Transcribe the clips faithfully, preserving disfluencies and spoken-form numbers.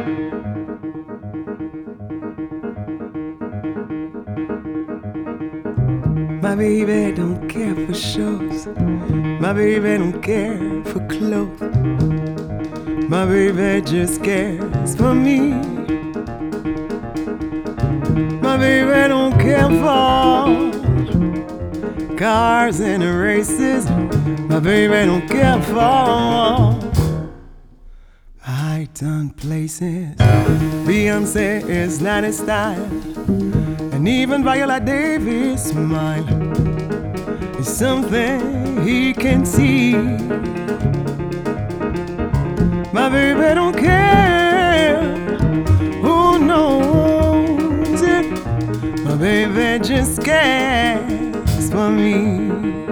My baby don't care for shows. My baby don't care for clothes. My baby just cares for me. My baby don't care for cars and races. My baby don't care for high-done places. Beyonce is not his style, and even Viola Davis' smile is something he can see. My baby don't care who knows it. My baby just cares for me.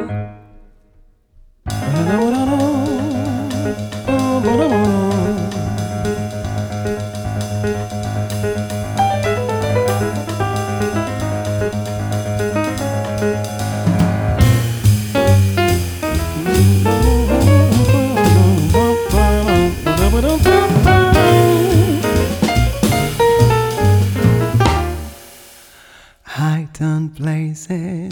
High-done places.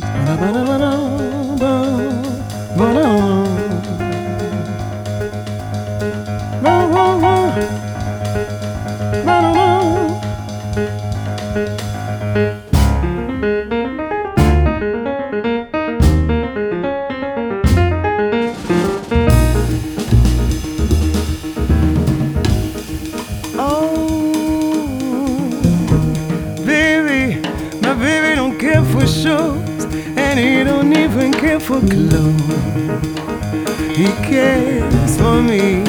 Baby don't care for shows, and he don't even care for clothes. He cares for me.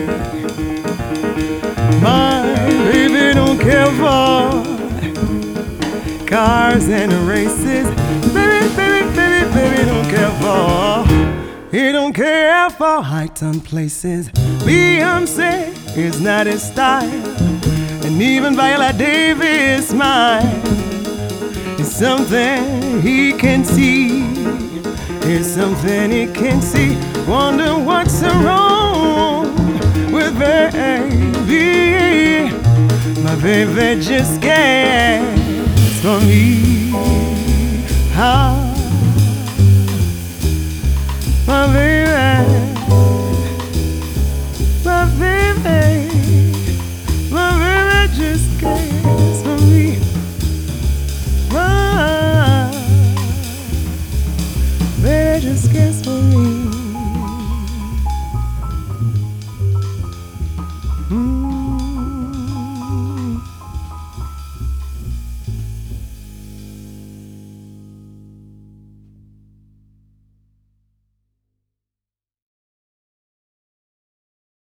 My baby don't care for cars and races. Baby, baby, baby, baby don't care for. He don't care for high-done places. Beyonce is not his style, and even Viola Davis' smile is something he can see. It's something he can see. Wonder what's wrong with baby. My baby just cares for me. How